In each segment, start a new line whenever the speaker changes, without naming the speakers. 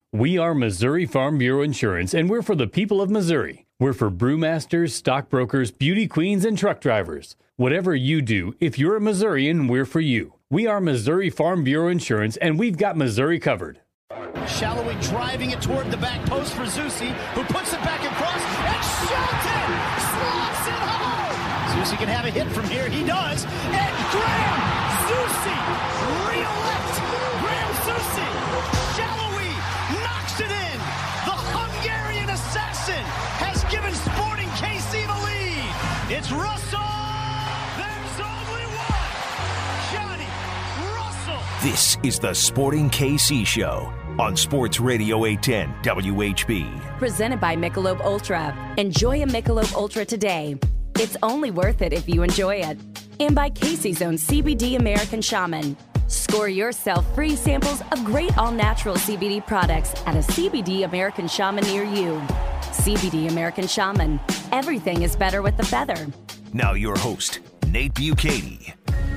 We are Missouri Farm Bureau Insurance, and we're for the people of Missouri. We're for brewmasters, stockbrokers, beauty queens, and truck drivers. Whatever you do, if you're a Missourian, we're for you. We are Missouri Farm Bureau Insurance, and we've got Missouri covered.
Shallowy driving it toward the back post for Zusi, who puts it back across, and Shelton slots it home! Zusi can have a hit from here, he does, and Graham Zusi, real left, Graham Zusi, Shallowy knocks it in! The Hungarian assassin has given Sporting KC the lead! It's Russell! There's only one! Johnny Russell!
This is the Sporting KC Show on Sports Radio 810 WHB.
Presented by Michelob Ultra. Enjoy a Michelob Ultra today. It's only worth it if you enjoy it. And by Casey's own CBD American Shaman. Score yourself free samples of great all-natural CBD products at a CBD American Shaman near you. CBD American Shaman. Everything is better with the feather.
Now your host, Nate Bukaty.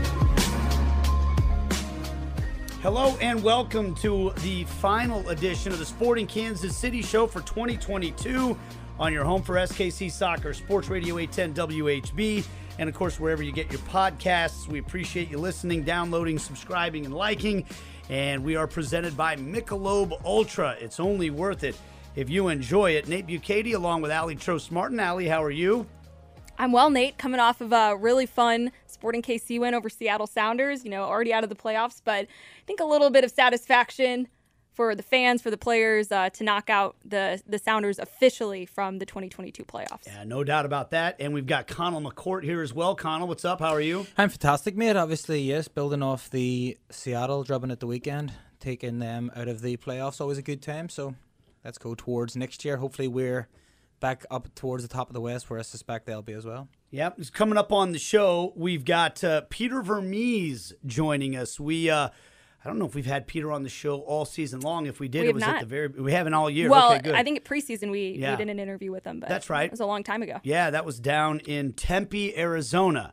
Hello and welcome to the final edition of the Sporting Kansas City Show for 2022 on your home for SKC Soccer, Sports Radio 810 WHB, and of course wherever you get your podcasts. We appreciate you listening, downloading, subscribing, and liking. And we are presented by Michelob Ultra. It's only worth it if you enjoy it. Nate Bukaty along with Allie Trost-Martin. Allie, how are you?
I'm well, Nate, coming off of a really fun Sporting KC win over Seattle Sounders, already out of the playoffs, but I think a little bit of satisfaction for the fans, for the players, to knock out the Sounders officially from the 2022 playoffs.
Yeah, no doubt about that. And we've got Connell McCourt here as well. Connell, what's up? How are you?
I'm fantastic, mate. Obviously, yes, building off the Seattle drubbing at the weekend, taking them out of the playoffs, always a good time. So let's go towards next year. Hopefully we're back up towards the top of the West, where I suspect they'll be as well.
Yep, it's coming up on the show. We've got Peter Vermes joining us. I don't know if we've had Peter on the show all season long. If we did, it was
not.
at the very. We haven't all year.
Well,
okay, good.
I think at preseason we did an interview with him, but
that's right.
It was a long time ago.
Yeah, that was down in Tempe, Arizona.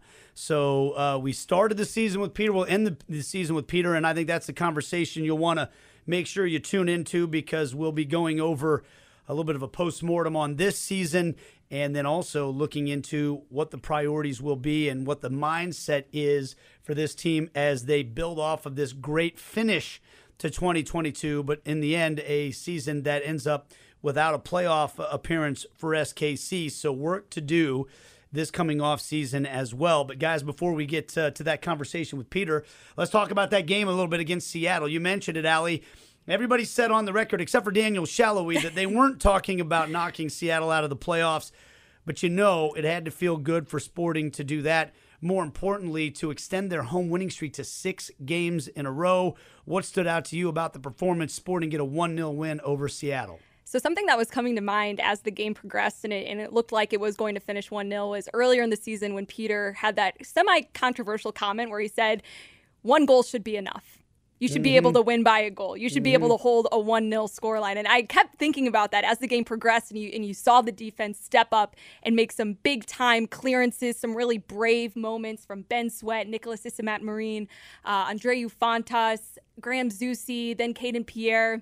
So we started the season with Peter. We'll end the season with Peter, and I think that's the conversation you'll want to make sure you tune into, because we'll be going over a little bit of a postmortem on this season, and then also looking into what the priorities will be and what the mindset is for this team as they build off of this great finish to 2022, but in the end, a season that ends up without a playoff appearance for SKC. So work to do this coming off season as well. But guys, before we get to that conversation with Peter, let's talk about that game a little bit against Seattle. You mentioned it, Allie. Everybody said on the record, except for Daniel Shallowy, that they weren't talking about knocking Seattle out of the playoffs. But it had to feel good for Sporting to do that. More importantly, to extend their home winning streak to 6 games in a row. What stood out to you about the performance? Sporting get a 1-0 win over Seattle.
So something that was coming to mind as the game progressed and it looked like it was going to finish 1-0 was earlier in the season when Peter had that semi-controversial comment where he said, 1 goal should be enough. You should be able to win by a goal. You should be able to hold a 1-0 scoreline. And I kept thinking about that as the game progressed and you saw the defense step up and make some big-time clearances, some really brave moments from Ben Sweat, Nicholas Isimat-Marine, Andreu Fontas, Graham Zusi, then Caden Pierre.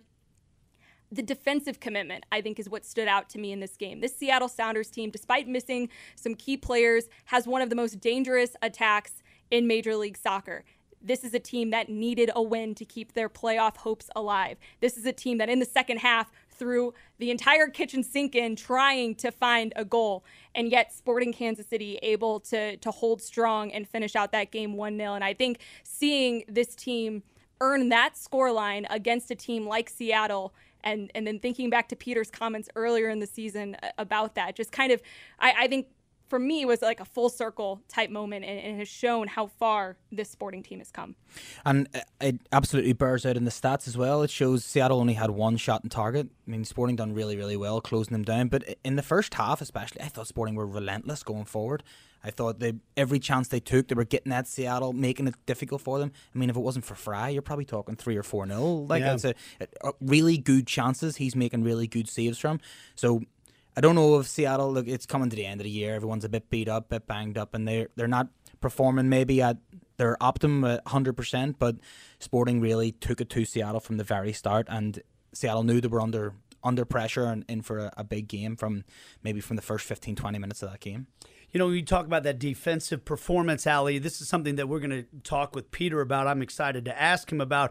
The defensive commitment, I think, is what stood out to me in this game. This Seattle Sounders team, despite missing some key players, has one of the most dangerous attacks in Major League Soccer. This is a team that needed a win to keep their playoff hopes alive. This is a team that in the second half threw the entire kitchen sink in trying to find a goal. And yet Sporting Kansas City able to hold strong and finish out that game 1-0. And I think seeing this team earn that scoreline against a team like Seattle, and then thinking back to Peter's comments earlier in the season about that, just kind of, I think, for me, it was like a full circle type moment, and it has shown how far this Sporting team has come.
And it absolutely bears out in the stats as well. It shows Seattle only had 1 shot on target. I mean, Sporting done really, really well closing them down. But in the first half especially, I thought Sporting were relentless going forward. I thought every chance they took, they were getting at Seattle, making it difficult for them. I mean, if it wasn't for Fry, you're probably talking 3 or 4-0. It's a really good chances he's making really good saves from. So I don't know if Seattle, look, it's coming to the end of the year. Everyone's a bit beat up, a bit banged up, and they're not performing maybe at their optimum at 100%, but Sporting really took it to Seattle from the very start, and Seattle knew they were under pressure and in for a big game from the first 15-20 minutes of that game.
You know, when you talk about that defensive performance, Ali, this is something that we're going to talk with Peter about. I'm excited to ask him about.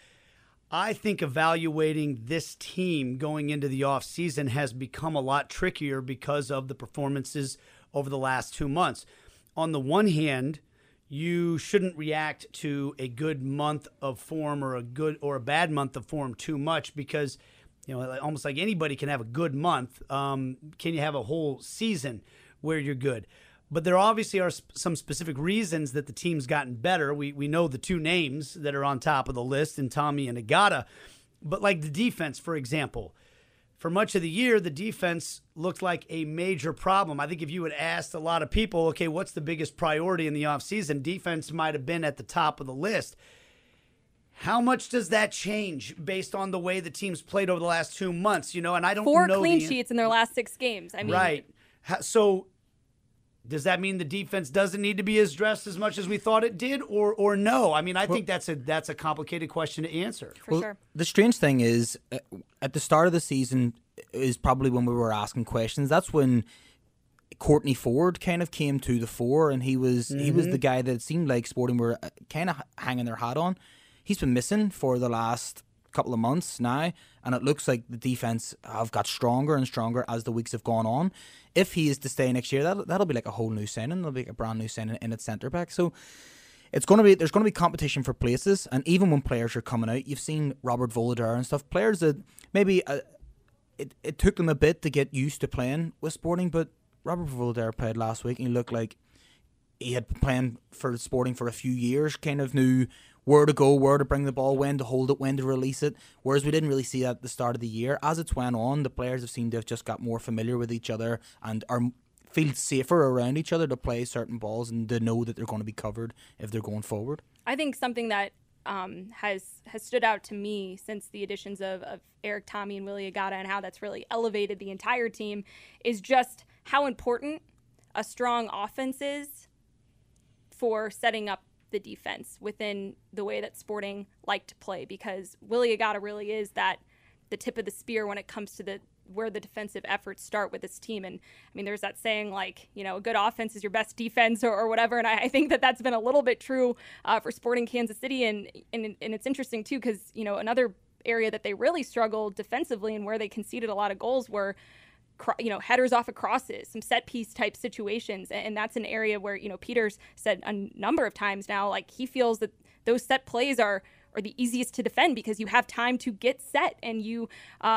I think evaluating this team going into the offseason has become a lot trickier because of the performances over the last 2 months. On the one hand, you shouldn't react to a good month of form or a good or a bad month of form too much because, you know, almost like anybody can have a good month. Can you have a whole season where you're good? But there obviously are some specific reasons that the team's gotten better. We know the two names that are on top of the list, in Tommy and Agata. But like the defense, for example, for much of the year, the defense looked like a major problem. I think if you had asked a lot of people, okay, what's the biggest priority in the offseason, defense might have been at the top of the list. How much does that change based on the way the team's played over the last 2 months? You know, and I don't know.
4 clean sheets in their last 6 games. I mean,
right. So does that mean the defense doesn't need to be as dressed as much as we thought it did, or no? I mean, I think that's a complicated question to answer.
For sure.
The strange thing is, at the start of the season is probably when we were asking questions. That's when Courtney Ford kind of came to the fore, and he was the guy that it seemed like Sporting were kind of hanging their hat on. He's been missing for the last couple of months now, and it looks like the defense have got stronger and stronger as the weeks have gone on. If he is to stay next year, that'll be like a whole new signing. It'll be like a brand new signing in its centre back. So there's going to be competition for places, and even when players are coming out, you've seen Robert Voloder and stuff. Players that maybe it took them a bit to get used to playing with Sporting, but Robert Voloder played last week, and he looked like he had been playing for Sporting for a few years. Kind of knew where to go, where to bring the ball, when to hold it, when to release it, whereas we didn't really see that at the start of the year. As it's went on, the players have seemed to have just got more familiar with each other and feel safer around each other to play certain balls and to know that they're going to be covered if they're going forward.
I think something that has stood out to me since the additions of Eric, Tommy, and Willie Agata, and how that's really elevated the entire team, is just how important a strong offense is for setting up the defense within the way that Sporting like to play, because Willie Agata really is the tip of the spear when it comes to where the defensive efforts start with this team. And I mean, there's that saying, like, you know, a good offense is your best defense or whatever. And I think that's been a little bit true for Sporting Kansas City. And it's interesting too, because, you know, another area that they really struggled defensively and where they conceded a lot of goals were, you know, headers off of crosses, some set piece type situations. And that's an area where, you know, Peter's said a number of times now, like, he feels that those set plays are the easiest to defend because you have time to get set. And you,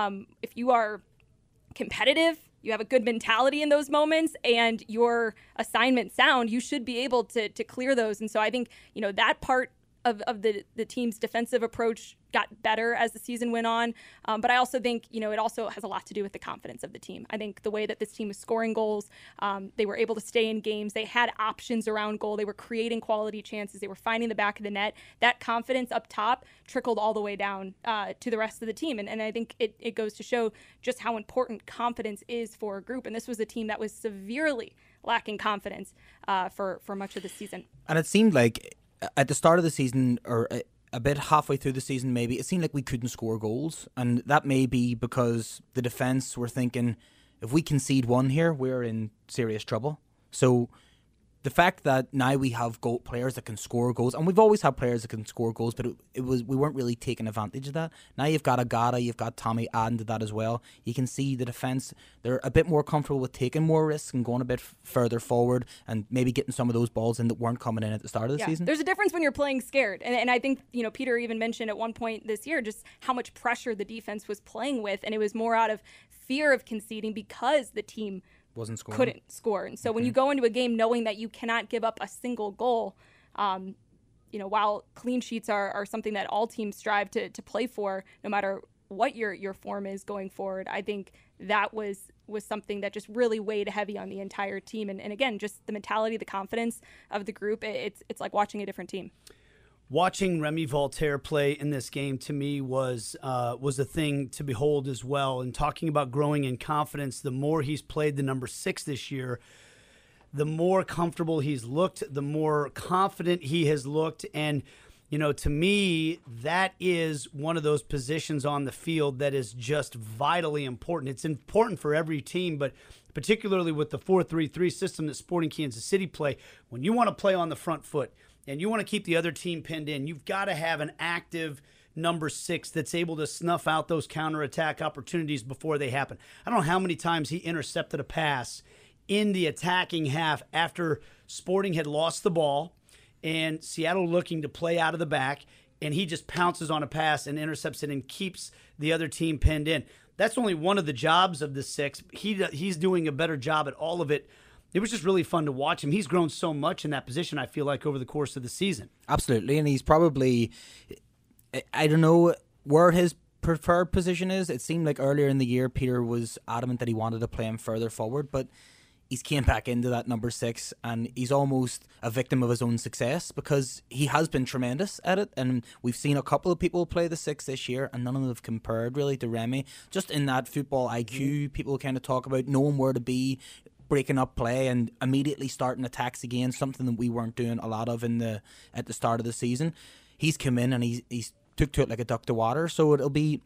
if you are competitive, you have a good mentality in those moments, and your assignment sound, you should be able to clear those. And so I think, you know, that part of the team's defensive approach got better as the season went on. But I also think, you know, it also has a lot to do with the confidence of the team. I think the way that this team was scoring goals, they were able to stay in games. They had options around goal. They were creating quality chances. They were finding the back of the net. That confidence up top trickled all the way down to the rest of the team. And I think it goes to show just how important confidence is for a group. And this was a team that was severely lacking confidence for much of the season.
And it seemed like at the start of the season, or a bit halfway through the season maybe, it seemed like we couldn't score goals. And that may be because the defence were thinking, if we concede one here, we're in serious trouble. So the fact that now we have players that can score goals, and we've always had players that can score goals, but we weren't really taking advantage of that. Now you've got Agata, you've got Tommy adding to that as well. You can see the defence, they're a bit more comfortable with taking more risks and going a bit further forward and maybe getting some of those balls in that weren't coming in at the start of the season.
There's a difference when you're playing scared. And I think, you know, Peter even mentioned at one point this year just how much pressure the defense was playing with, and it was more out of fear of conceding because the team couldn't score. And so when you go into a game knowing that you cannot give up a single goal, you know, while clean sheets are something that all teams strive to play for, no matter what your form is going forward, I think that was something that just really weighed heavy on the entire team. And again, just the mentality, the confidence of the group, it's like watching a different team.
Watching Remy Voltaire play in this game, to me, was a thing to behold as well. And talking about growing in confidence, the more he's played the number 6 this year, the more comfortable he's looked, the more confident he has looked. And To me, that is one of those positions on the field that is just vitally important. It's important for every team, but particularly with the 4-3-3 system that Sporting Kansas City play, when you want to play on the front foot and you want to keep the other team pinned in, you've got to have an active number 6 that's able to snuff out those counterattack opportunities before they happen. I don't know how many times he intercepted a pass in the attacking half after Sporting had lost the ball and Seattle looking to play out of the back, and he just pounces on a pass and intercepts it and keeps the other team pinned in. That's only one of the jobs of the 6. He's doing a better job at all of it. It was just really fun to watch him. He's grown so much in that position, I feel like, over the course of the season.
Absolutely, and he's probably, I don't know where his preferred position is. It seemed like earlier in the year Peter was adamant that he wanted to play him further forward, but he's came back into that number 6, and he's almost a victim of his own success because he has been tremendous at it. And we've seen a couple of people play the 6 this year, and none of them have compared really to Remy. Just in that football IQ, people kind of talk about knowing where to be, breaking up play, and immediately starting attacks again. Something that we weren't doing a lot of at the start of the season. He's come in and he's took to it like a duck to water. So it'll be,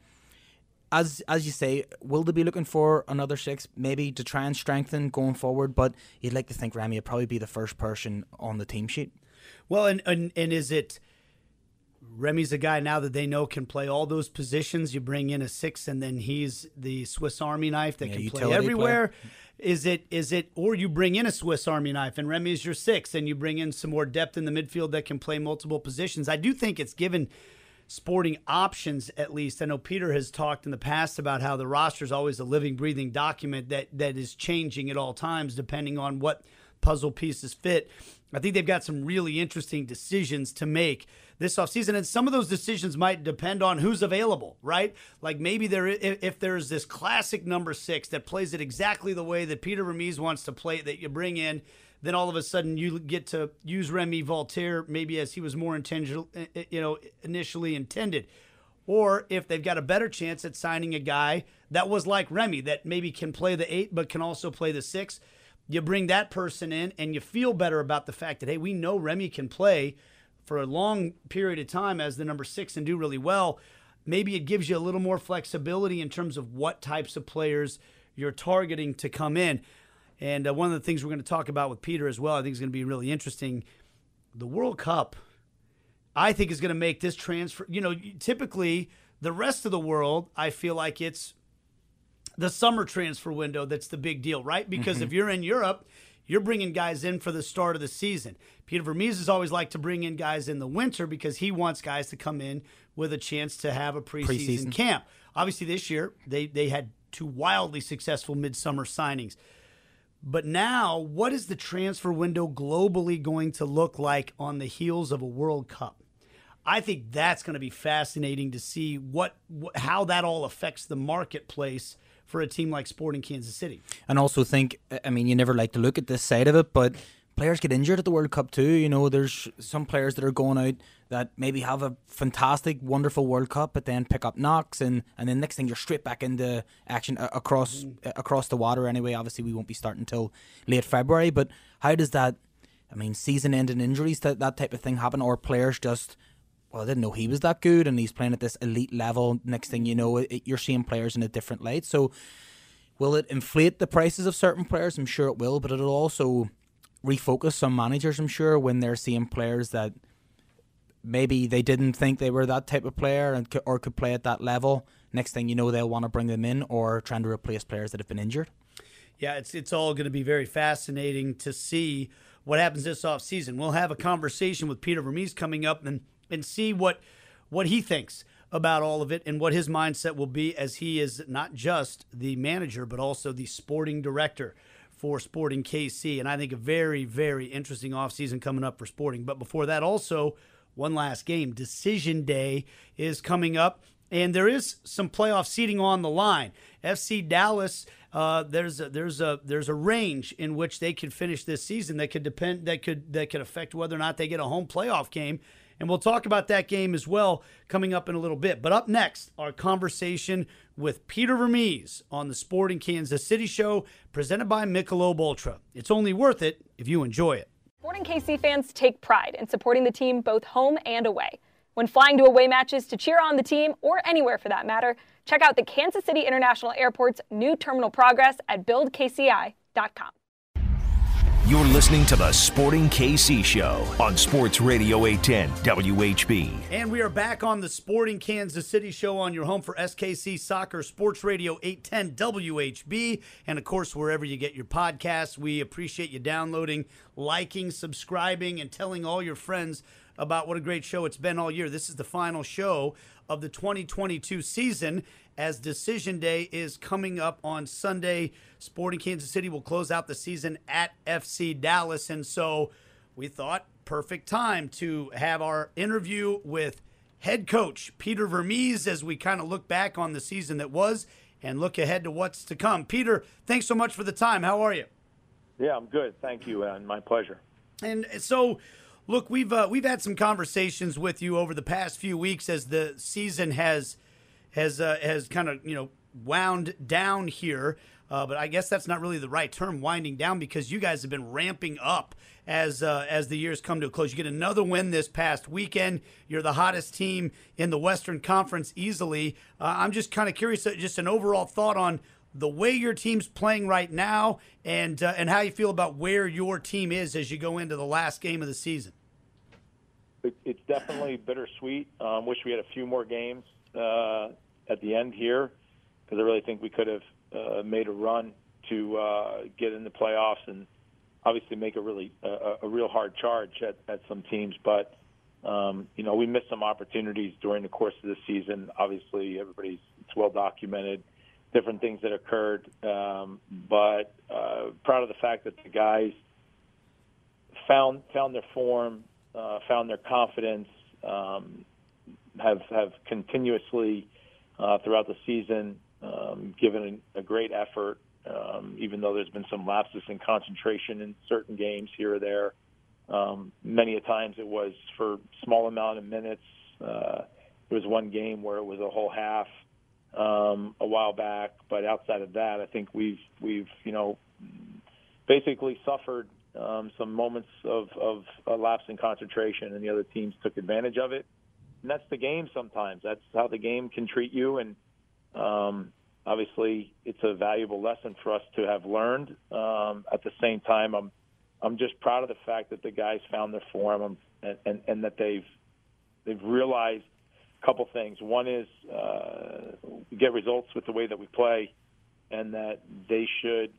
as you say, will they be looking for another 6 maybe to try and strengthen going forward? But you'd like to think Remy would probably be the first person on the team sheet.
Well, and is it Remy's a guy now that they know can play all those positions? You bring in a 6 and then he's the Swiss Army knife that can play everywhere. Player. Is it, or you bring in a Swiss Army knife and Remy is your 6 and you bring in some more depth in the midfield that can play multiple positions? I do think it's given Sporting options, at least. I know Peter has talked in the past about how the roster is always a living, breathing document that is changing at all times depending on what puzzle pieces fit. I think they've got some really interesting decisions to make this offseason, and some of those decisions might depend on who's available, right? Like maybe if there's this classic number 6 that plays it exactly the way that Peter Vermes wants to play it, that you bring in, then all of a sudden you get to use Remy Voltaire maybe as he was more initially intended. Or if they've got a better chance at signing a guy that was like Remy, that maybe can play the 8 but can also play the 6, you bring that person in and you feel better about the fact that, hey, we know Remy can play for a long period of time as the number 6 and do really well. Maybe it gives you a little more flexibility in terms of what types of players you're targeting to come in. And one of the things we're going to talk about with Peter as well, I think is going to be really interesting. The World Cup, I think, is going to make this transfer. Typically, the rest of the world, I feel like it's the summer transfer window that's the big deal, right? Because if you're in Europe, you're bringing guys in for the start of the season. Peter Vermes has always liked to bring in guys in the winter because he wants guys to come in with a chance to have a preseason camp. Obviously, this year, they had 2 wildly successful midsummer signings. But now, what is the transfer window globally going to look like on the heels of a World Cup? I think that's going to be fascinating to see how that all affects the marketplace for a team like Sporting Kansas City. And
also think, you never like to look at this side of it, but players get injured at the World Cup too. There's some players that are going out that maybe have a fantastic, wonderful World Cup, but then pick up knocks, and then next thing you're straight back into action across the water anyway. Obviously, we won't be starting until late February, but how does that, season-ending injuries, that type of thing happen, or players just, I didn't know he was that good, and he's playing at this elite level. Next thing you know, you're seeing players in a different light. So will it inflate the prices of certain players? I'm sure it will, but it'll also refocus some managers, I'm sure, when they're seeing players that maybe they didn't think they were that type of player or could play at that level. Next thing you know, they'll want to bring them in or trying to replace players that have been injured.
Yeah, it's all going to be very fascinating to see what happens this offseason. We'll have a conversation with Peter Vermes coming up and see what he thinks about all of it and what his mindset will be, as he is not just the manager but also the sporting director for Sporting KC. And I think a very, very interesting offseason coming up for Sporting. But before that, also, one last game. Decision Day is coming up, and there is some playoff seeding on the line. FC Dallas, there's a range in which they could finish this season that could affect whether or not they get a home playoff game. And we'll talk about that game as well coming up in a little bit. But up next, our conversation with Peter Vermes on the Sporting Kansas City Show, presented by Michelob Ultra. It's only worth it if you enjoy it.
Sporting KC fans take pride in supporting the team both home and away. When flying to away matches to cheer on the team, or anywhere for that matter, check out the Kansas City International Airport's new terminal progress at buildkci.com.
You're listening to the Sporting KC Show on Sports Radio 810 WHB.
And we are back on the Sporting Kansas City Show on your home for SKC Soccer, Sports Radio 810 WHB. And, of course, wherever you get your podcasts, we appreciate you downloading, liking, subscribing, and telling all your friends about what a great show it's been all year. This is the final show of the 2022 season, as Decision Day is coming up on Sunday. Sporting Kansas City will close out the season at FC Dallas, and so we thought perfect time to have our interview with head coach Peter Vermes as we kind of look back on the season that was and look ahead to what's to come. Peter, thanks so much for the time. How are you?
Yeah, I'm good. Thank you, and my pleasure.
And so, look, we've had some conversations with you over the past few weeks as the season has kind of wound down here. But I guess that's not really the right term, winding down, because you guys have been ramping up as the years come to a close. You get another win this past weekend. You're the hottest team in the Western Conference easily. I'm just kind of curious, just an overall thought on the way your team's playing right now, and how you feel about where your team is as you go into the last game of the season.
It's definitely bittersweet. Wish we had a few more games at the end here, because I really think we could have made a run to get in the playoffs and obviously make a real hard charge at some teams. But we missed some opportunities during the course of the season. Obviously, it's well documented, different things that occurred. But proud of the fact that the guys found their form, found their confidence, have continuously throughout the season given a great effort, even though there's been some lapses in concentration in certain games here or there. Many a times it was for small amount of minutes. There was one game where it was a whole half a while back, but outside of that, I think we've basically suffered some moments of a lapse in concentration, and the other teams took advantage of it. And that's the game sometimes. That's how the game can treat you, and obviously it's a valuable lesson for us to have learned. At the same time, I'm just proud of the fact that the guys found their form, and that they've realized a couple things. One is we get results with the way that we play, and that they should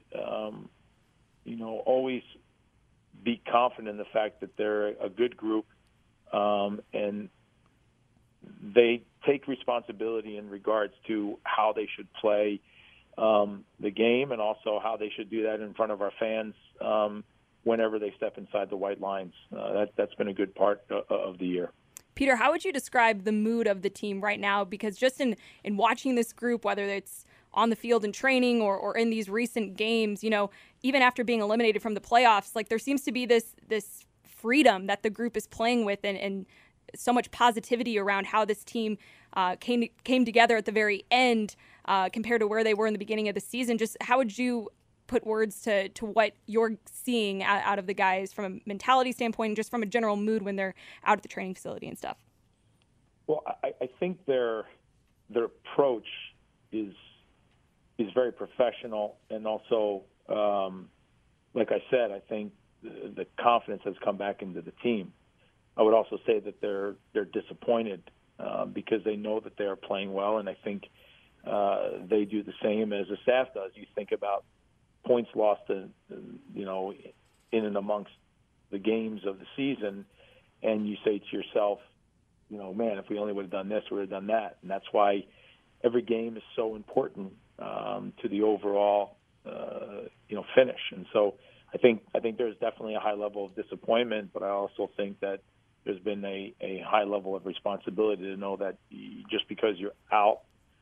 always be confident in the fact that they're a good group, and they take responsibility in regards to how they should play the game, and also how they should do that in front of our fans whenever they step inside the white lines. That's been a good part of the year.
Peter, how would you describe the mood of the team right now? Because just in watching this group, whether it's on the field in training or in these recent games, even after being eliminated from the playoffs, like there seems to be this freedom that the group is playing with, and so much positivity around how this team came together at the very end compared to where they were in the beginning of the season. Just how would you put words to what you're seeing out of the guys from a mentality standpoint, and just from a general mood when they're out at the training facility and stuff?
Well, I think their approach is very professional, and also, like I said, I think the confidence has come back into the team. I would also say that they're disappointed because they know that they are playing well, and I think they do the same as the staff does. You think about points lost in and amongst the games of the season, and you say to yourself, man, if we only would have done this, we would have done that. And that's why every game is so important to the overall finish. And so I think there's definitely a high level of disappointment, but I also think that there's been a high level of responsibility to know that just because you're out,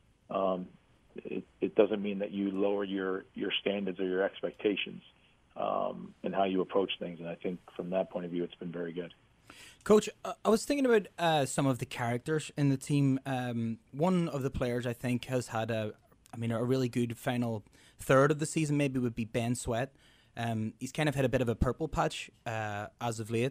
it doesn't mean that you lower your standards or your expectations and how you approach things. And I think from that point of view, it's been very good.
Coach, I was thinking about some of the characters in the team. One of the players I think has had a really good final third of the season maybe would be Ben Sweat. He's kind of had a bit of a purple patch as of late.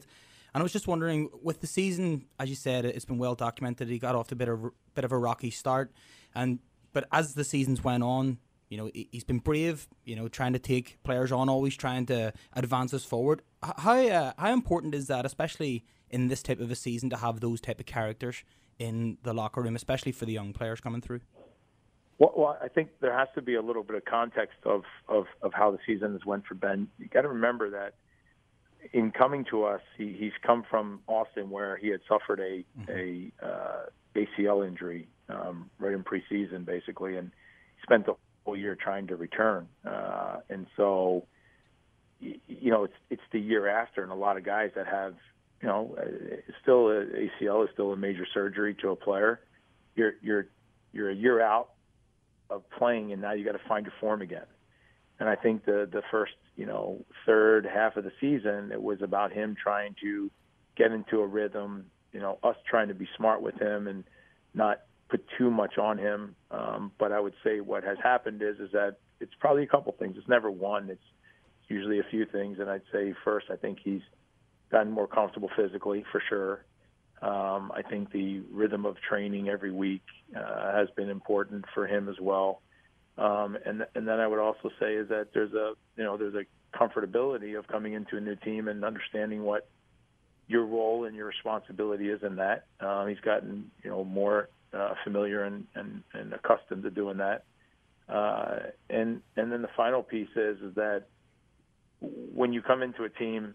And I was just wondering, with the season, as you said, it's been well documented. He got off to a bit of a rocky start, but as the seasons went on, he's been brave. Trying to take players on, always trying to advance us forward. How important is that, especially in this type of a season, to have those type of characters in the locker room, especially for the young players coming through?
Well, I think there has to be a little bit of context of how the season has went for Ben. You got to remember that in coming to us, he's come from Austin, where he had suffered a ACL injury right in preseason, basically, and spent the whole year trying to return. And so, it's the year after, and a lot of guys that have, still ACL is still a major surgery to a player. You're a year out of playing, and now you got to find your form again. And I think the first, third half of the season, it was about him trying to get into a rhythm, us trying to be smart with him and not put too much on him. But I would say what has happened is that it's probably a couple things. It's never one. It's usually a few things. And I'd say first, I think he's gotten more comfortable physically, for sure. I think the rhythm of training every week has been important for him as well. And then I would also say is that there's a comfortability of coming into a new team and understanding what your role and your responsibility is in that. He's gotten more familiar and accustomed to doing that. And then the final piece is that when you come into a team,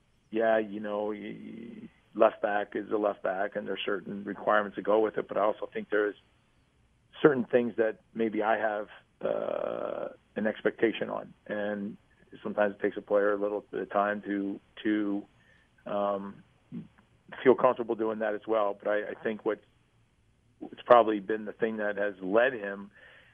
left back is a left back, and there's certain requirements that go with it. But I also think there's certain things that maybe I have an expectation on, and sometimes it takes a player a little bit of time to feel comfortable doing that as well. But I think it's probably been the thing that has led him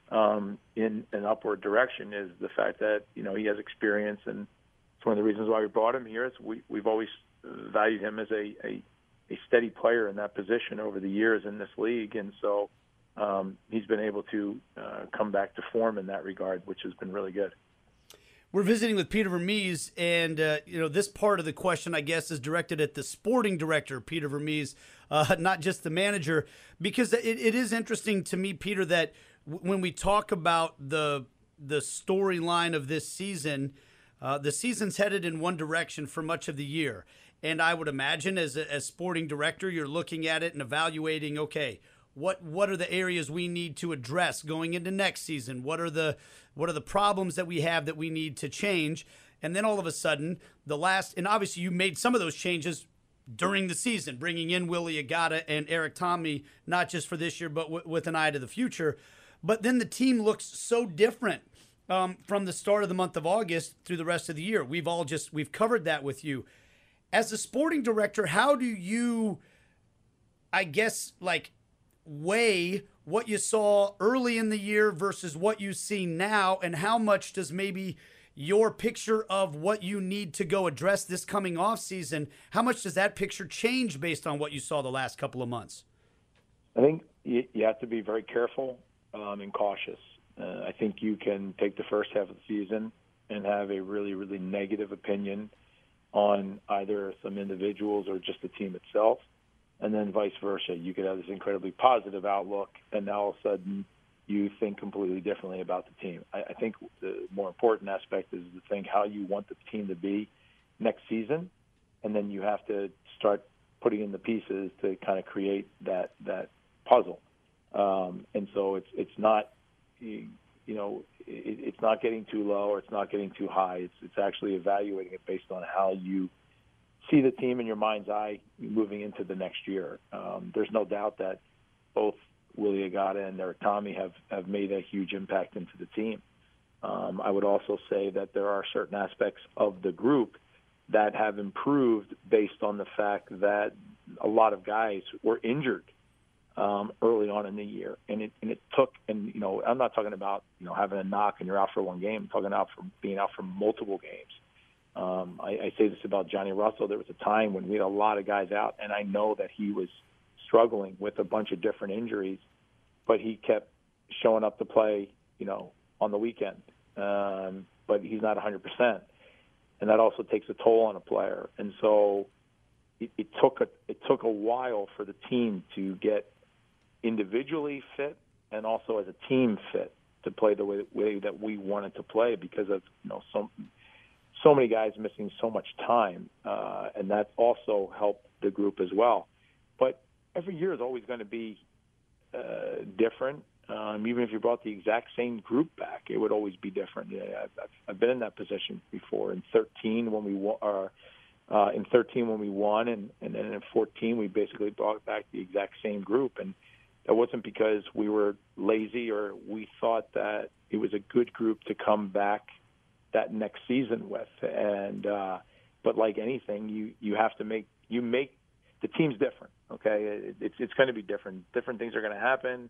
in an upward direction is the fact that he has experience, and it's one of the reasons why we brought him here. Is we've always valued him as a steady player in that position over the years in this league, and so he's been able to come back to form in that regard, which has been really good.
We're visiting with Peter Vermes, and this part of the question, I guess, is directed at the sporting director, Peter Vermes, not just the manager, because it is interesting to me, Peter, that when we talk about the storyline of this season, the season's headed in one direction for much of the year. And I would imagine as sporting director, you're looking at it and evaluating, okay, what are the areas we need to address going into next season? What are the problems that we have that we need to change? And then all of a sudden, and obviously you made some of those changes during the season, bringing in Willie Agada and Eric Thommy, not just for this year, but with an eye to the future. But then the team looks so different from the start of the month of August through the rest of the year. We've covered that with you. As a sporting director, how do you, I guess, weigh what you saw early in the year versus what you see now, and how much does maybe your picture of what you need to go address this coming off season, how much does that picture change based on what you saw the last couple of months?
I think you have to be very careful and cautious. I think you can take the first half of the season and have a really, really negative opinion on either some individuals or just the team itself, and then vice versa. You could have this incredibly positive outlook, and now all of a sudden you think completely differently about the team. I think the more important aspect is to think how you want the team to be next season, and then you have to start putting in the pieces to kind of create that puzzle. And so it's not, it's not getting too low or it's not getting too high. It's actually evaluating it based on how you see the team in your mind's eye moving into the next year. There's no doubt that both Willie Agada and Eric Thommy have made a huge impact into the team. I would also say that there are certain aspects of the group that have improved based on the fact that a lot of guys were injured early on in the year, and it took. And I'm not talking about having a knock and you're out for one game. I'm talking about being out for multiple games. I say this about Johnny Russell. There was a time when we had a lot of guys out, and I know that he was struggling with a bunch of different injuries, but he kept showing up to play, on the weekend. But he's not 100%, and that also takes a toll on a player. And so, it took a while for the team to get individually fit and also as a team fit to play the way that we wanted to play because of so many guys missing so much time, and that also helped the group as well. But every year is always going to be different. Even if you brought the exact same group back, it would always be different. Yeah, I've been in that position before. In 13 when we won, and then in 14 we basically brought back the exact same group, and that wasn't because we were lazy or we thought that it was a good group to come back that next season with. And but like anything, you have to make the team's different. Okay, it's going to be different. Different things are going to happen.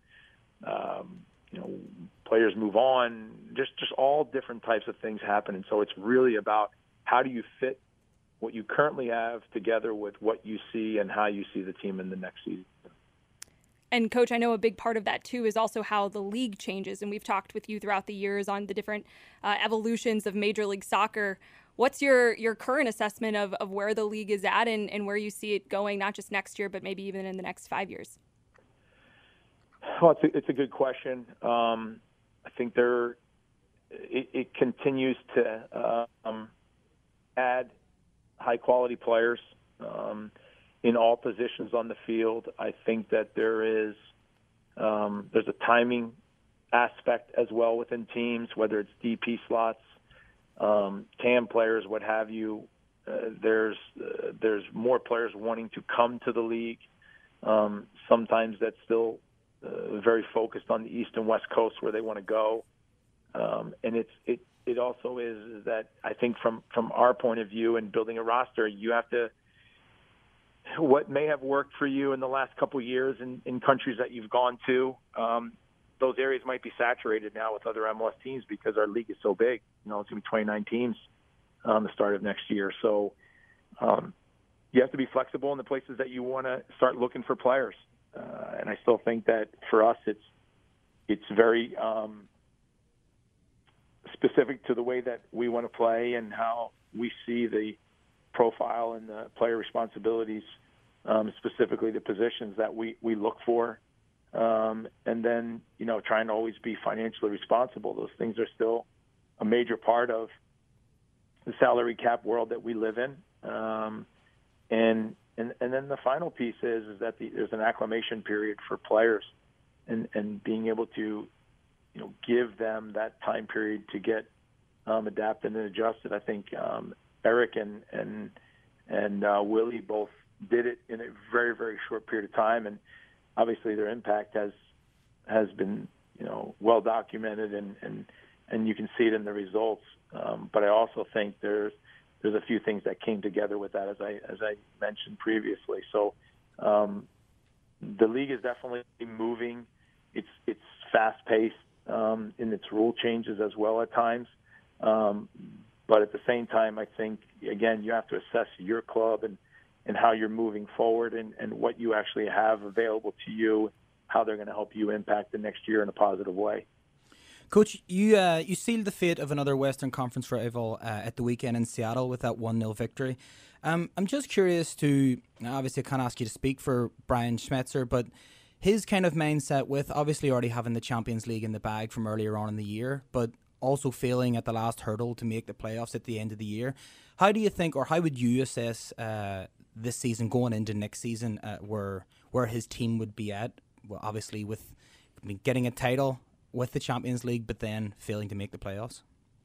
Players move on. Just all different types of things happen, and so it's really about how do you fit what you currently have together with what you see and how you see the team in the next season.
And Coach, I know a big part of that too is also how the league changes, and we've talked with you throughout the years on the different evolutions of Major League Soccer. What's your current assessment of where the league is at and where you see it going, not just next year, but maybe even in the next 5 years?
Well, it's a good question. I think it continues to add high-quality players in all positions on the field. I think that there's a timing aspect as well within teams, whether it's DP slots, TAM players, what have you. There's more players wanting to come to the league. Sometimes that's still very focused on the East and West Coast where they want to go. And it also is that I think from our point of view in building a roster, you have to, what may have worked for you in the last couple of years in countries that you've gone to, those areas might be saturated now with other MLS teams because our league is so big. It's going to be 29 teams on the start of next year. So you have to be flexible in the places that you want to start looking for players. And I still think that for us, it's very specific to the way that we want to play and how we see the profile and the player responsibilities, specifically the positions that we look for. And then, trying to always be financially responsible. Those things are still a major part of the salary cap world that we live in. And then the final piece is that there's an acclimation period for players and being able to, give them that time period to get adapted and adjusted. I think Eric and Willie both did it in a very, very short period of time, and obviously their impact has been well documented and you can see it in the results. But I also think there's a few things that came together with that, as I mentioned previously. So the league is definitely moving. It's fast paced in its rule changes as well at times. But at the same time, I think, again, you have to assess your club and how you're moving forward and what you actually have available to you, how they're going to help you impact the next year in a positive way.
Coach, you sealed the fate of another Western Conference rival at the weekend in Seattle with that 1-0 victory. I'm just curious to, obviously I can't ask you to speak for Brian Schmetzer, but his kind of mindset with obviously already having the Champions League in the bag from earlier on in the year, but also failing at the last hurdle to make the playoffs at the end of the year. How do you think, or how would you assess this season going into next season where his team would be at? Well, obviously with getting a title with the Champions League, but then failing to make the playoffs?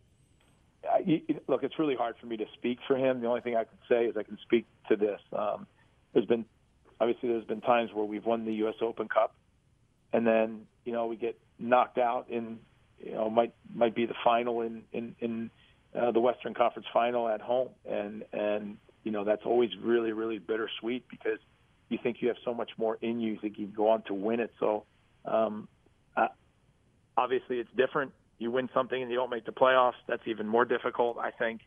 Look, it's really hard for me to speak for him. The only thing I can say is I can speak to this. There's been times where we've won the U.S. Open Cup, and then we get knocked out in might be the final in the Western Conference final at home, and that's always really, really bittersweet because you think you have so much more in you that you can go on to win it. So obviously it's different. You win something and you don't make the playoffs. That's even more difficult, I think.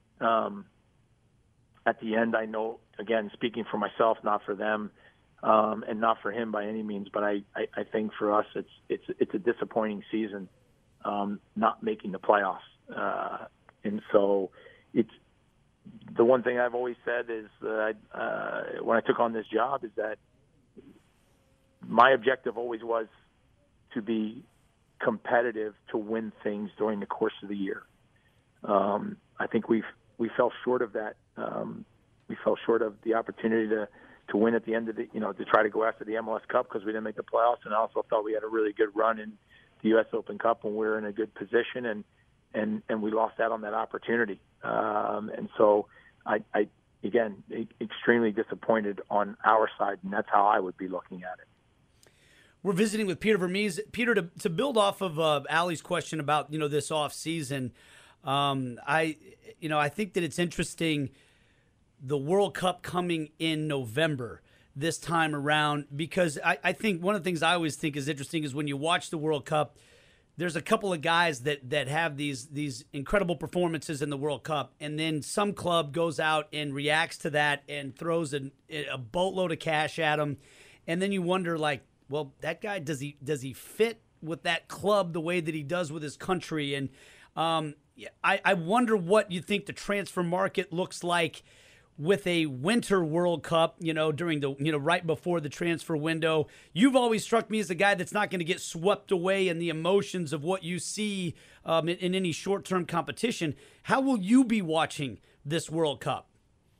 At the end, I know, again, speaking for myself, not for them, and not for him by any means, but I think for us it's a disappointing season, not making the playoffs. And so the one thing I've always said is when I took on this job is that my objective always was to be competitive, to win things during the course of the year. I think we fell short of that. We fell short of the opportunity to win at the end of the, to try to go after the MLS Cup because we didn't make the playoffs, and I also thought we had a really good run in the U.S. Open Cup when we were in a good position, and we lost out on that opportunity. And so I again, extremely disappointed on our side, and that's how I would be looking at it.
We're visiting with Peter Vermes. Peter, to build off of Allie's question about this off season, I think that it's interesting the World Cup coming in November this time around, because I think one of the things I always think is interesting is when you watch the World Cup, there's a couple of guys that have these incredible performances in the World Cup, and then some club goes out and reacts to that and throws a boatload of cash at them, and then you wonder, like, well, that guy, does he fit with that club the way that he does with his country? And I wonder what you think the transfer market looks like with a winter World Cup, during the, right before the transfer window. You've always struck me as a guy that's not going to get swept away in the emotions of what you see in any short-term competition. How will you be watching this World Cup?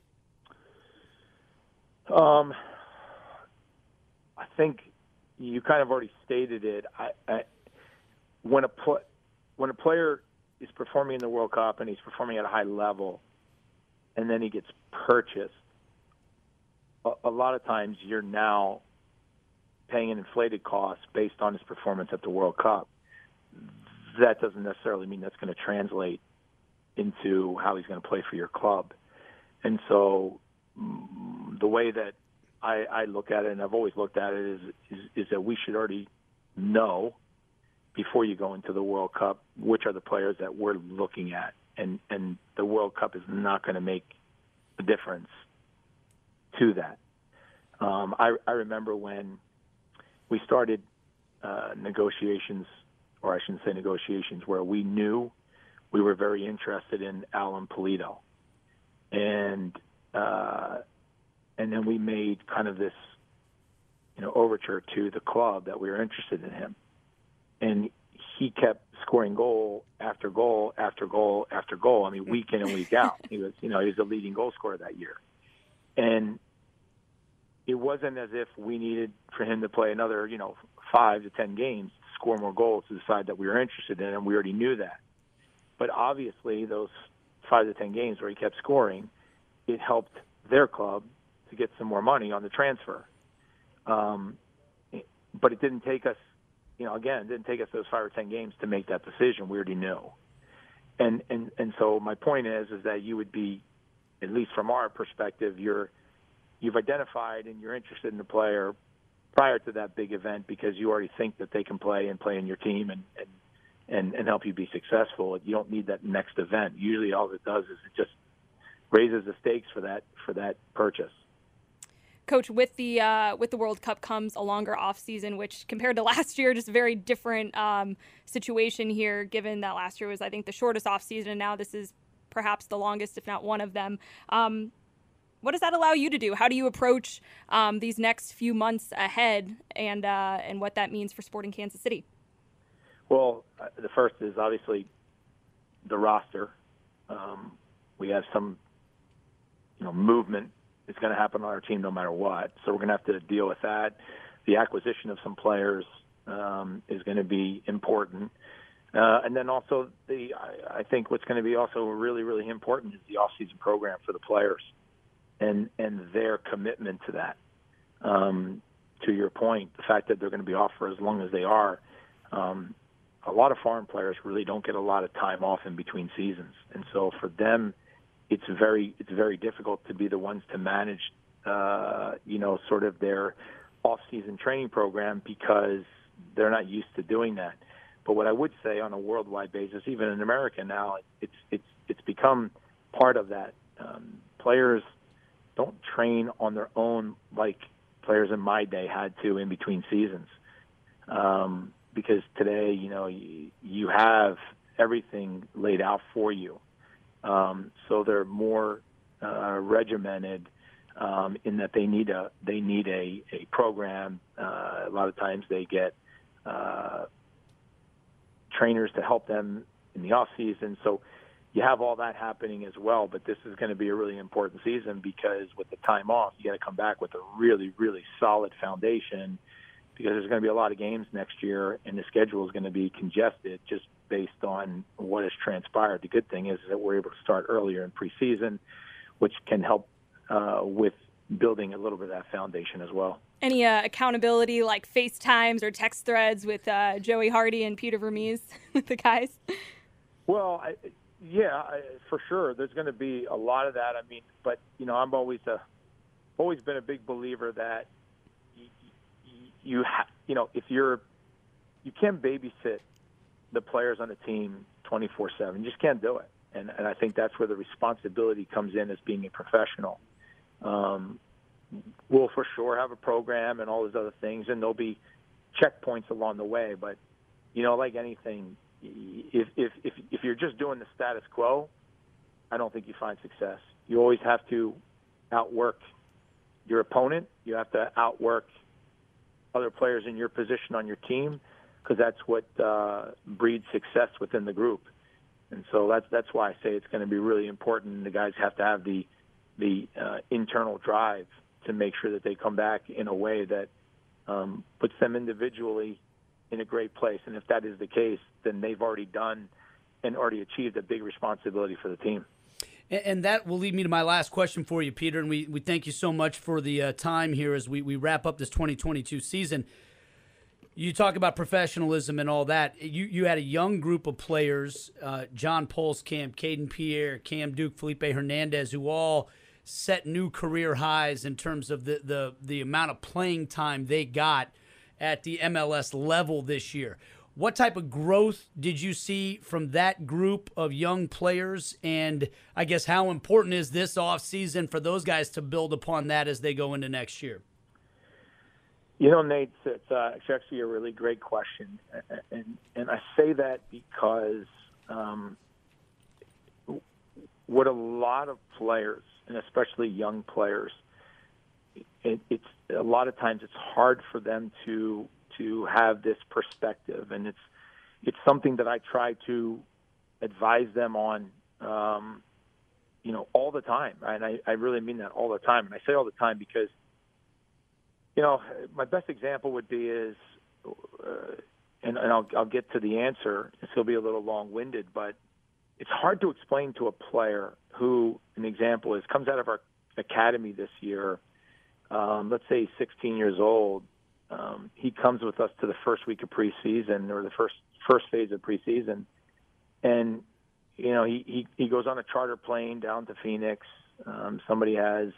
I think you kind of already stated it. When a player is performing in the World Cup and he's performing at a high level, and then he gets purchased, a lot of times you're now paying an inflated cost based on his performance at the World Cup. That doesn't necessarily mean that's going to translate into how he's going to play for your club. And so the way that I look at it, and I've always looked at it, is that we should already know before you go into the World Cup which are the players that we're looking at. And the World Cup is not going to make a difference to that. I remember when we started negotiations, or I shouldn't say negotiations, where we knew we were very interested in Alan Pulido. And then we made kind of this, overture to the club that we were interested in him. And he kept scoring goal after goal after goal after goal. I mean, week in and week out. He was the leading goal scorer that year. And it wasn't as if we needed for him to play another, 5 to 10 games to score more goals to decide that we were interested in him. We already knew that. But obviously those 5 to 10 games where he kept scoring, it helped their club to get some more money on the transfer. But it didn't take us, it didn't take us those 5 or 10 games to make that decision. We already knew. And so my point is that you would be, at least from our perspective, you've identified and you're interested in the player prior to that big event because you already think that they can play in your team and help you be successful. You don't need that next event. Usually all it does is it just raises the stakes for that purchase.
Coach, with the World Cup comes a longer off season, which compared to last year, just a very different situation here, given that last year was, I think, the shortest off season, and now this is perhaps the longest, if not one of them. What does that allow you to do? How do you approach these next few months ahead, and what that means for Sporting Kansas City?
Well, the first is obviously the roster. We have some, movement. It's going to happen on our team no matter what. So we're going to have to deal with that. The acquisition of some players is going to be important. And then also I think what's going to be also really, really important is the off-season program for the players and their commitment to that. To your point, the fact that they're going to be off for as long as they are, a lot of foreign players really don't get a lot of time off in between seasons. And so for them, it's very difficult to be the ones to manage, sort of their off-season training program because they're not used to doing that. But what I would say on a worldwide basis, even in America now, it's become part of that. Players don't train on their own like players in my day had to in between seasons, because today, you have everything laid out for you. So they're more regimented in that they need a program. A lot of times they get trainers to help them in the off season. So you have all that happening as well. But this is going to be a really important season because with the time off, you got to come back with a really, really solid foundation because there's going to be a lot of games next year, and the schedule is going to be congested just based on what has transpired. The good thing is that we're able to start earlier in preseason, which can help with building a little bit of that foundation as well.
Any accountability like FaceTimes or text threads with Joey Hardy and Peter Vermes with the guys?
Well, for sure. There's going to be a lot of that. I mean, but, I'm always been a big believer that you can't babysit the players on the team 24/7. You just can't do it. And I think that's where the responsibility comes in as being a professional. We'll for sure have a program and all those other things, and there'll be checkpoints along the way. But, like anything, if you're just doing the status quo, I don't think you find success. You always have to outwork your opponent. You have to outwork other players in your position on your team because that's what breeds success within the group. And so that's why I say it's going to be really important. The guys have to have the internal drive to make sure that they come back in a way that puts them individually in a great place. And if that is the case, then they've already done and already achieved a big responsibility for the team.
And that will lead me to my last question for you, Peter. And we thank you so much for the time here as we wrap up this 2022 season. You talk about professionalism and all that. You had a young group of players, John Pulskamp, Caden Pierre, Cam Duke, Felipe Hernandez, who all set new career highs in terms of the amount of playing time they got at the MLS level this year. What type of growth did you see from that group of young players? And I guess how important is this offseason for those guys to build upon that as they go into next year?
Nate, it's actually a really great question. And I say that because what a lot of players, and especially young players, it's a lot of times it's hard for them to have this perspective, and it's something that I try to advise them on, all the time. And I really mean that all the time. And I say all the time because, my best example would be and I'll get to the answer. This will be a little long-winded, but it's hard to explain to a player who, an example is, comes out of our academy this year. Let's say he's 16 years old. He comes with us to the first week of preseason or the first phase of preseason, and he goes on a charter plane down to Phoenix. Somebody has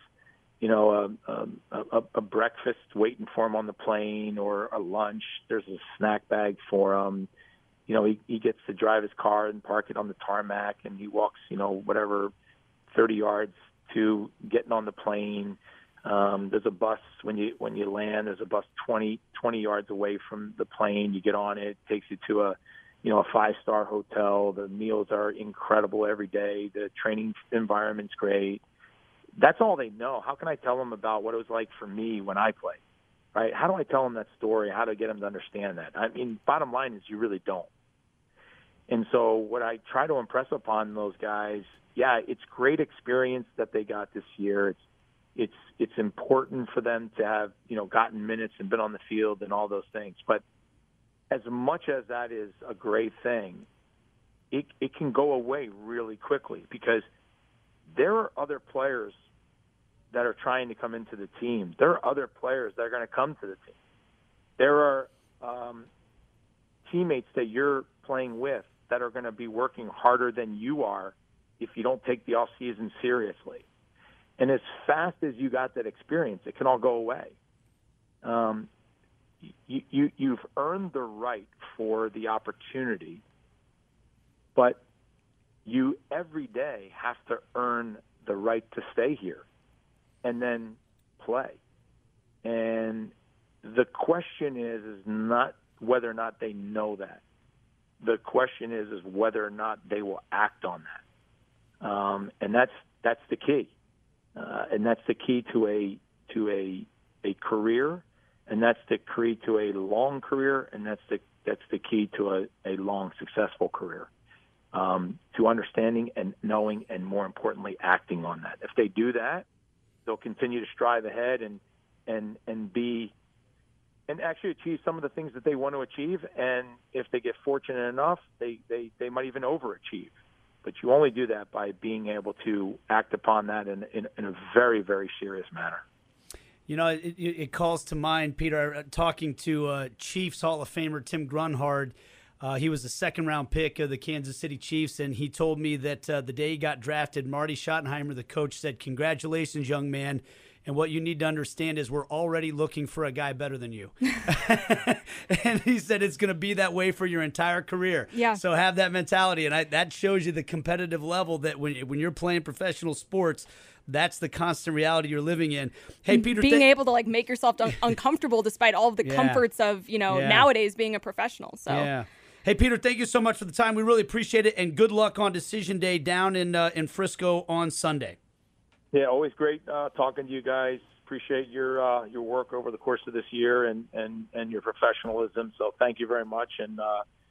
a breakfast waiting for him on the plane or a lunch. There's a snack bag for him. He gets to drive his car and park it on the tarmac, and he walks 30 yards to getting on the plane. There's a bus when you land. There's a bus 20 yards away from the plane. You get on it. It takes you to a 5-star hotel. The meals are incredible every day. The training environment's great. That's all they know. How can I tell them about what it was like for me when I played? Right? How do I tell them that story? How to get them to understand that? I mean, bottom line is you really don't. And so what I try to impress upon those guys, it's great experience that they got this year. It's important for them to have, gotten minutes and been on the field and all those things. But as much as that is a great thing, it can go away really quickly because there are other players that are trying to come into the team. There are other players that are going to come to the team. There are teammates that you're playing with that are going to be working harder than you are if you don't take the off season seriously. And as fast as you got that experience, it can all go away. You've earned the right for the opportunity, but you every day have to earn the right to stay here and then play. And the question is not whether or not they know that. The question is whether or not they will act on that. And that's the key. and that's the key to a career, and that's the key to a long career, and that's the key to a long successful career. To understanding and knowing, and more importantly, acting on that. If they do that, they'll continue to strive ahead and be and actually achieve some of the things that they want to achieve. And if they get fortunate enough, they might even overachieve. But you only do that by being able to act upon that in a very, very serious manner.
You know, it calls to mind, Peter, talking to Chiefs Hall of Famer Tim Grunhard. He was the second-round pick of the Kansas City Chiefs, and he told me that the day he got drafted, Marty Schottenheimer, the coach, said, "Congratulations, young man. And what you need to understand is we're already looking for a guy better than you." And he said it's going to be that way for your entire career.
Yeah.
So have that mentality. And that shows you the competitive level that when you're playing professional sports, that's the constant reality you're living in. Hey, Peter.
Being able to make yourself uncomfortable despite all of the comforts of, nowadays being a professional. So.
Yeah. Hey, Peter, thank you so much for the time. We really appreciate it. And good luck on Decision Day down in Frisco on Sunday.
Yeah, always great talking to you guys. Appreciate your work over the course of this year and your professionalism. So thank you very much, and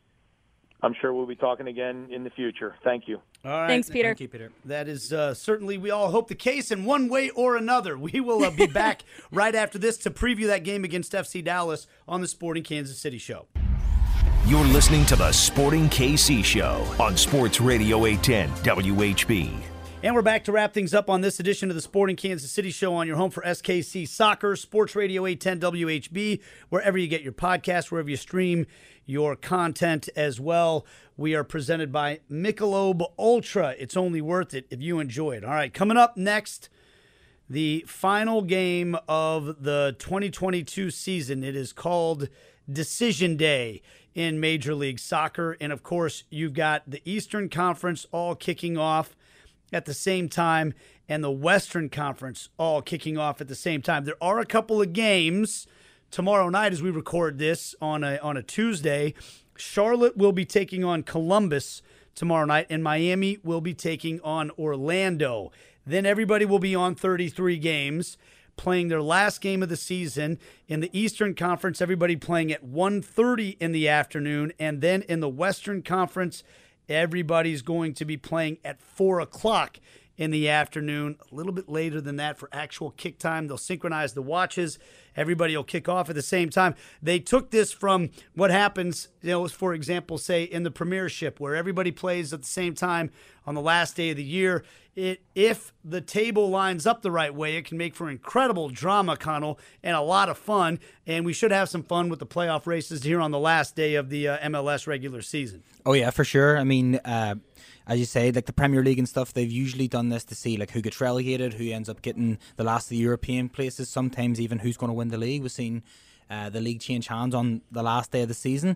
I'm sure we'll be talking again in the future. Thank you.
All right.
Thanks, Peter.
Thank you, Peter.
That is certainly, we all hope, the case in one way or another. We will be back right after this to preview that game against FC Dallas on the Sporting Kansas City Show.
You're listening to the Sporting KC Show on Sports Radio 810 WHB.
And we're back to wrap things up on this edition of the Sporting Kansas City Show on your home for SKC Soccer, Sports Radio 810 WHB, wherever you get your podcast, wherever you stream your content as well. We are presented by Michelob Ultra. It's only worth it if you enjoy it. All right, coming up next, the final game of the 2022 season. It is called Decision Day in Major League Soccer. And, of course, you've got the Eastern Conference all kicking off at the same time, and the Western Conference all kicking off at the same time. There are a couple of games tomorrow night as we record this on a Tuesday. Charlotte will be taking on Columbus tomorrow night, and Miami will be taking on Orlando. Then everybody will be on 33 games, playing their last game of the season. In the Eastern Conference, everybody playing at 1:30 in the afternoon, and then in the Western Conference, everybody's going to be playing at 4 o'clock in the afternoon, a little bit later than that for actual kick time. They'll synchronize the watches. Everybody will kick off at the same time. They took this from what happens, for example, say in the Premiership, where everybody plays at the same time on the last day of the year. If the table lines up the right way, it can make for incredible drama, Connell, and a lot of fun. And we should have some fun with the playoff races here on the last day of the MLS regular season.
Oh, yeah, for sure. I mean, as you say, like the Premier League and stuff, they've usually done this to see who gets relegated, who ends up getting the last of the European places, sometimes even who's going to win the league. We've seen the league change hands on the last day of the season.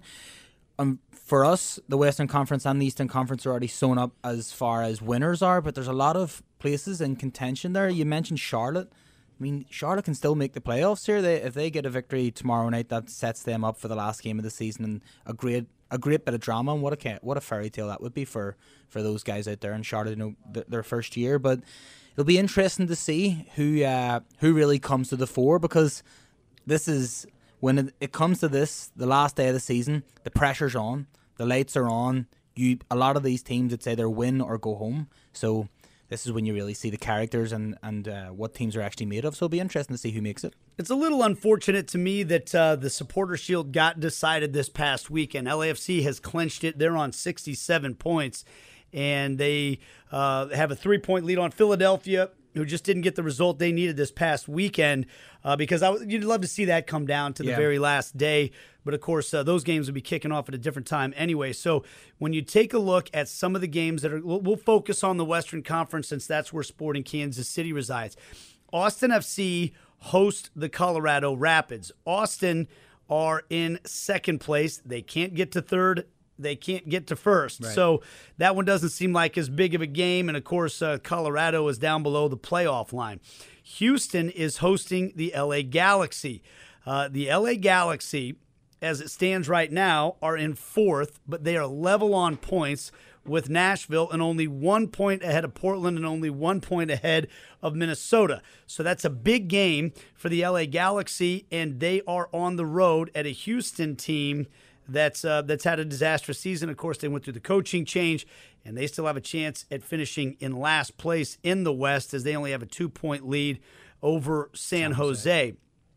For us, the Western Conference and the Eastern Conference are already sewn up as far as winners are, but there's a lot of places in contention there. You mentioned Charlotte. I mean, Charlotte can still make the playoffs here. If they get a victory tomorrow night, that sets them up for the last game of the season, and a great bit of drama. And what a fairy tale that would be for those guys out there in Charlotte, their first year. But it'll be interesting to see who really comes to the fore, because this is when it comes to this, the last day of the season, the pressure's on, the lights are on. A lot of these teams would say they're win or go home. So this is when you really see the characters and what teams are actually made of. So it'll be interesting to see who makes it.
It's a little unfortunate to me that the Supporter Shield got decided this past weekend. LAFC has clinched it. They're on 67 points, and they have a 3-point lead on Philadelphia, who just didn't get the result they needed this past weekend, because you'd love to see that come down to the very last day. But, of course, those games will be kicking off at a different time anyway. So when you take a look at some of the games that we'll focus on the Western Conference, since that's where Sporting Kansas City resides. Austin FC host the Colorado Rapids. Austin are in second place. They can't get to third. They can't get to first. Right. So that one doesn't seem like as big of a game. And, of course, Colorado is down below the playoff line. Houston is hosting the LA Galaxy. The LA Galaxy, as it stands right now, are in fourth, but they are level on points with Nashville and only 1 point ahead of Portland and only 1 point ahead of Minnesota. So that's a big game for the LA Galaxy, and they are on the road at a Houston team that's had a disastrous season. Of course, they went through the coaching change, and they still have a chance at finishing in last place in the West as they only have a 2-point lead over San Jose.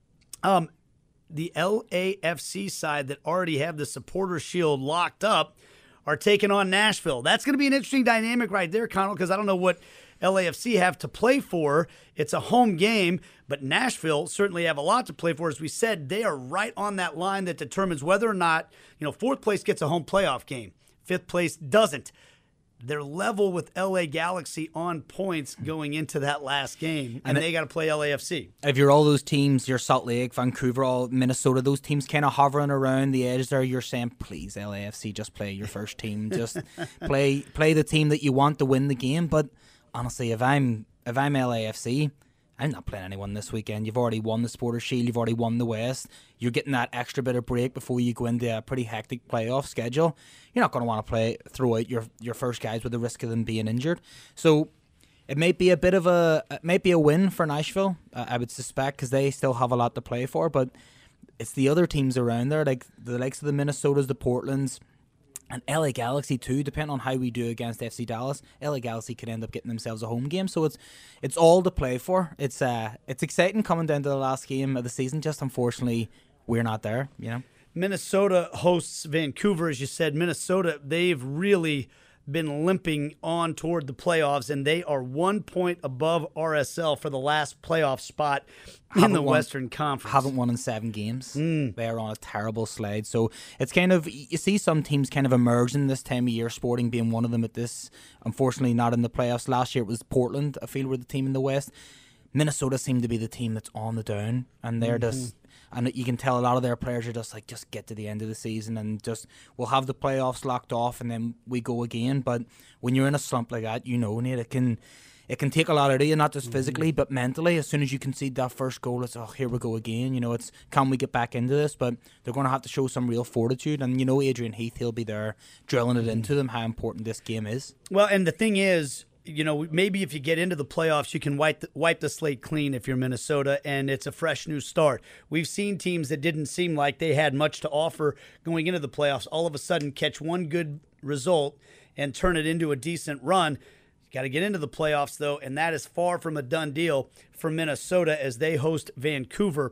The LAFC side that already have the Supporter Shield locked up are taking on Nashville. That's going to be an interesting dynamic right there, Connell, because I don't know what LAFC have to play for. It's a home game, but Nashville certainly have a lot to play for. As we said, they are right on that line that determines whether or not, fourth place gets a home playoff game. Fifth place doesn't. They're level with LA Galaxy on points going into that last game, and they got to play LAFC.
If you're all those teams, you're Salt Lake, Vancouver, all Minnesota, those teams kind of hovering around the edge there, you're saying, please, LAFC, just play your first team. Just play the team that you want to win the game. But honestly, if I'm LAFC, I'm not playing anyone this weekend. You've already won the Supporters Shield. You've already won the West. You're getting that extra bit of break before you go into a pretty hectic playoff schedule. You're not going to want to throw out your first guys with the risk of them being injured. So it might be a win for Nashville, I would suspect, because they still have a lot to play for. But it's the other teams around there, like the likes of the Minnesotas, the Portlands, and LA Galaxy too, depending on how we do against FC Dallas. LA Galaxy could end up getting themselves a home game, so it's all to play for. It's exciting coming down to the last game of the season. Just unfortunately, we're not there.
Minnesota hosts Vancouver, as you said. Minnesota, they've really been limping on toward the playoffs, and they are 1 point above RSL for the last playoff spot in the Western Conference.
Haven't won in 7 games. They're on a terrible slide. So it's kind of, you see some teams kind of emerging this time of year, Sporting being one of them at this. Unfortunately, not in the playoffs. Last year it was Portland, I feel, were the team in the West. Minnesota seemed to be the team that's on the down, and they're just... And you can tell a lot of their players are just like, just get to the end of the season and just, we'll have the playoffs locked off and then we go again. But when you're in a slump like that, Nate, it can take a lot out of you, not just physically, but mentally. As soon as you concede that first goal, it's, here we go again. It's, can we get back into this? But they're going to have to show some real fortitude. And, Adrian Heath, he'll be there drilling it into them, how important this game is.
Well, and the thing is, maybe if you get into the playoffs, you can wipe the slate clean if you're Minnesota, and it's a fresh new start. We've seen teams that didn't seem like they had much to offer going into the playoffs all of a sudden catch one good result and turn it into a decent run. You got to get into the playoffs, though, and that is far from a done deal for Minnesota as they host Vancouver.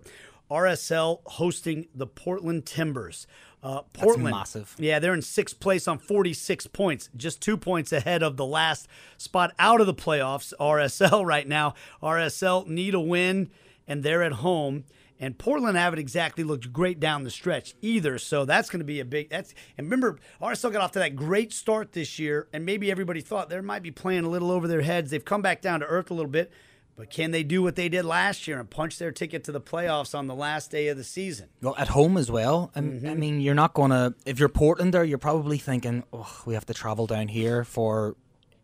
RSL hosting the Portland Timbers. Portland,
that's massive.
Yeah, they're in 6th place on 46 points, just 2 points ahead of the last spot out of the playoffs, RSL right now. RSL need a win, and they're at home. And Portland haven't exactly looked great down the stretch either, so that's going to be a big... And remember, RSL got off to that great start this year, and maybe everybody thought they might be playing a little over their heads. They've come back down to earth a little bit. But can they do what they did last year and punch their ticket to the playoffs on the last day of the season?
Well, at home as well. I mean, you're not going to... If you're Portland there, you're probably thinking, we have to travel down here for,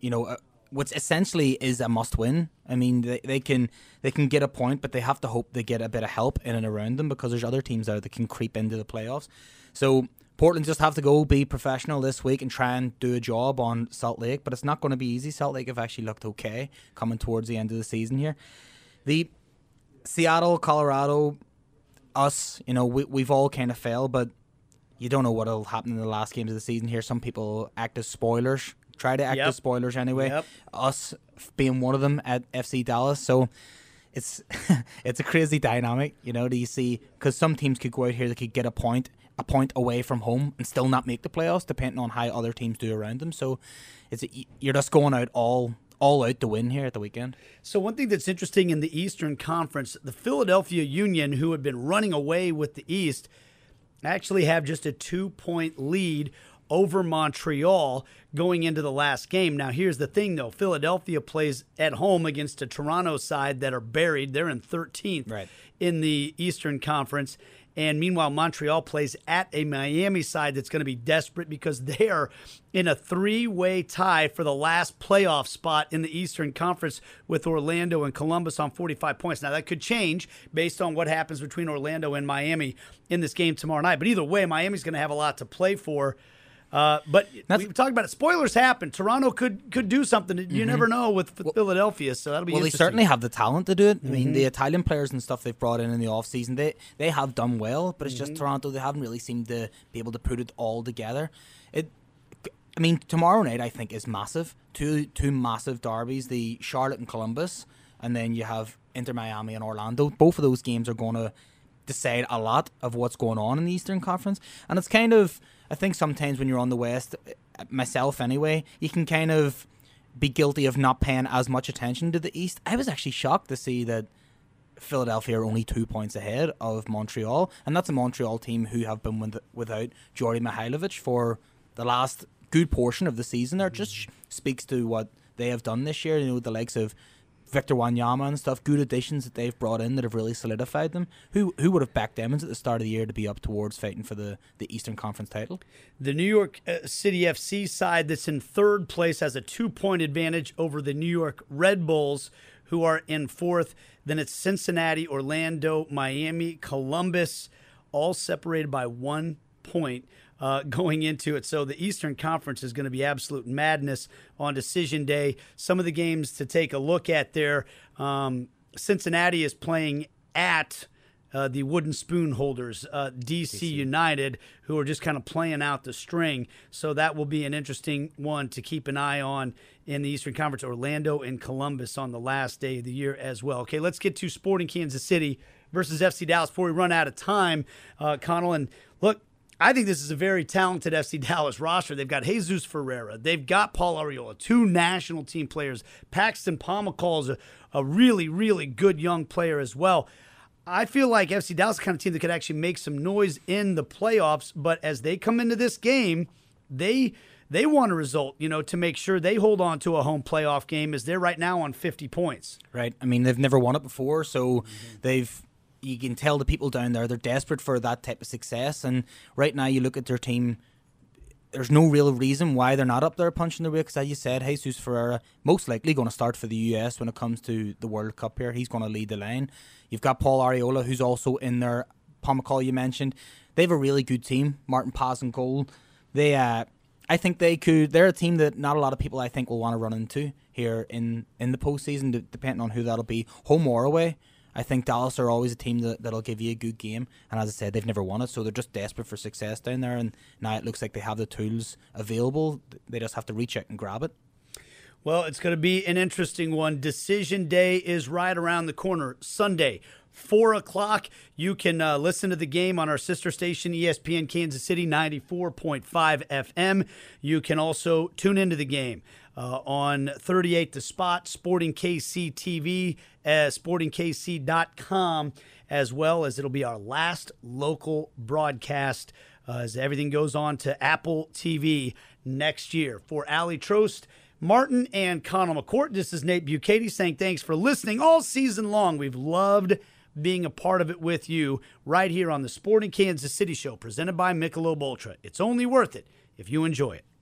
what essentially is a must-win. I mean, they can get a point, but they have to hope they get a bit of help in and around them because there's other teams there that can creep into the playoffs. So Portland just have to go be professional this week and try and do a job on Salt Lake, but it's not going to be easy. Salt Lake have actually looked okay coming towards the end of the season here. The Seattle, Colorado, us, we've all kind of fell, but you don't know what will happen in the last games of the season here. Some people act as spoilers, try to act as spoilers anyway. Us being one of them at FC Dallas, so it's a crazy dynamic, do you see? Because some teams could go out here, they could get a point away from home and still not make the playoffs, depending on how other teams do around them. So you're just going out all out to win here at the weekend.
So one thing that's interesting in the Eastern Conference, the Philadelphia Union, who had been running away with the East, actually have just a 2-point lead over Montreal going into the last game. Now, here's the thing, though. Philadelphia plays at home against a Toronto side that are buried. They're in 13th in the Eastern Conference. And meanwhile, Montreal plays at a Miami side that's going to be desperate because they are in a 3-way tie for the last playoff spot in the Eastern Conference with Orlando and Columbus on 45 points. Now, that could change based on what happens between Orlando and Miami in this game tomorrow night. But either way, Miami's going to have a lot to play for. But we talked about it. Spoilers happen. Toronto could do something. You never know with Philadelphia, so that'll be interesting.
Well, they certainly have the talent to do it. I mean, the Italian players and stuff they've brought in the offseason, they have done well, but it's just Toronto, they haven't really seemed to be able to put it all together. I mean, tomorrow night, I think, is massive. Two massive derbies, the Charlotte and Columbus, and then you have Inter Miami and Orlando. Both of those games are going to decide a lot of what's going on in the Eastern Conference. And it's kind of, I think sometimes when you're on the West, myself anyway, you can kind of be guilty of not paying as much attention to the East. I was actually shocked to see that Philadelphia are only 2 points ahead of Montreal, and that's a Montreal team who have been without Jordy Mihailovic for the last good portion of the season. There just speaks to what they have done this year. You know, the likes of Victor Wanyama and stuff, good additions that they've brought in that have really solidified them. Who would have backed Edmonds at the start of the year to be up towards fighting for the Eastern Conference title?
The New York City FC side that's in third place has a 2-point advantage over the New York Red Bulls, who are in fourth. Then it's Cincinnati, Orlando, Miami, Columbus, all separated by 1 point. Going into it. So the Eastern Conference is going to be absolute madness on decision day. Some of the games to take a look at there, Cincinnati is playing at the Wooden Spoon holders, DC United, who are just kind of playing out the string. So that will be an interesting one to keep an eye on in the Eastern Conference. Orlando and Columbus on the last day of the year as well. Okay, let's get to Sporting Kansas City versus FC Dallas before we run out of time, Connell. And look, I think this is a very talented FC Dallas roster. They've got Jesus Ferreira. They've got Paul Arriola, 2 national team players. Paxton Pomacall is a really, really good young player as well. I feel like FC Dallas is the kind of team that could actually make some noise in the playoffs, but as they come into this game, they want a result, to make sure they hold on to a home playoff game, as they're right now on 50 points.
Right. I mean, they've never won it before, so you can tell the people down there, they're desperate for that type of success. And right now you look at their team, there's no real reason why they're not up there punching the weight, because as you said, Jesus Ferreira most likely going to start for the US when it comes to the World Cup here. He's going to lead the line. You've got Paul Arriola, who's also in there. Pomacall you mentioned. They have a really good team. Martin Paz in goal. I think they're a team that not a lot of people I think will want to run into here in the postseason, depending on who that'll be, home or away. I think Dallas are always a team that'll give you a good game. And as I said, they've never won it, so they're just desperate for success down there. And now it looks like they have the tools available. They just have to reach out and grab it.
Well, it's going to be an interesting one. Decision day is right around the corner. Sunday, 4 o'clock. You can listen to the game on our sister station, ESPN Kansas City 94.5 FM. You can also tune into the game on 38 The Spot, Sporting KC TV, SportingKC.com, as well as it'll be our last local broadcast as everything goes on to Apple TV next year. For Ali Trost, Martin, and Connell McCourt, this is Nate Bukaty saying thanks for listening all season long. We've loved being a part of it with you right here on the Sporting Kansas City Show, presented by Michelob Ultra. It's only worth it if you enjoy it.